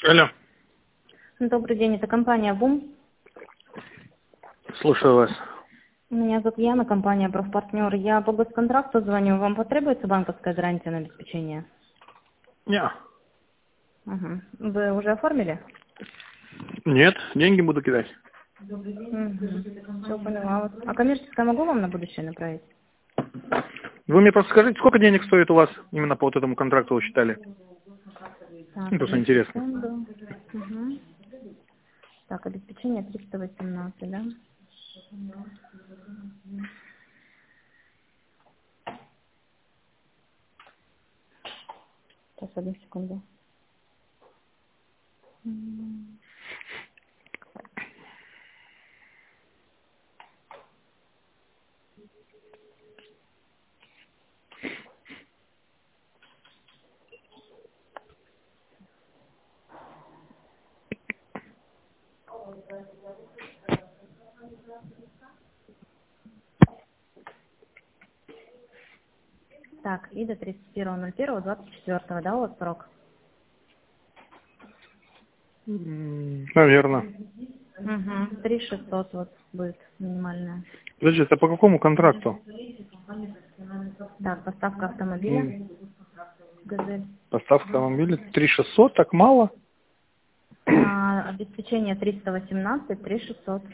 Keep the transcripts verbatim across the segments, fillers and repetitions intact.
Алло. Добрый день, это компания БУМ. Слушаю вас. Меня зовут Яна, компания «Профпартнер». Я по госконтракту звоню. Вам потребуется банковская гарантия на обеспечение? Не. Угу. Вы уже оформили? Нет, деньги буду кидать. Угу. Все поняла. Вот. А коммерческое могу вам на будущее направить? Вы мне просто скажите, сколько денег стоит у вас именно по вот этому контракту вы считали? Так, Ну, просто интересно. угу. Так, обеспечение триста восемнадцать, да? Сейчас, одну секунду. М. Так, и до тридцать первого ноль первого двадцать четвёртого, да, у вас срок? М, Наверное. Угу. три шестьсот вот будет минимальная. Подожди, это по какому контракту? Так, поставка автомобиля. М, «Газель». Поставка автомобиля три шестьсот, так мало? А, обеспечение триста восемнадцать, три шестьсот.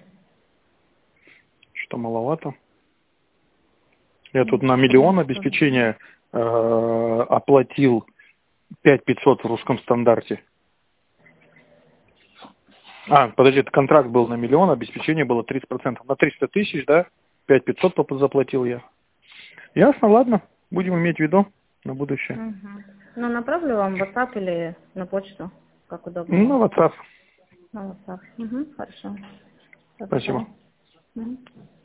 Что маловато? Я тут на миллион обеспечения э, оплатил пять пятьсот в русском стандарте. А, подожди, это контракт был на миллион, обеспечение было тридцать процентов. На триста тысяч, да? пять пятьсот заплатил я. Ясно, ладно. Будем иметь в виду на будущее. Угу. Ну, направлю вам в WhatsApp или на почту, как удобно Ну, вам. на WhatsApp. На WhatsApp. Угу, хорошо. До Спасибо. свидания. Мгм.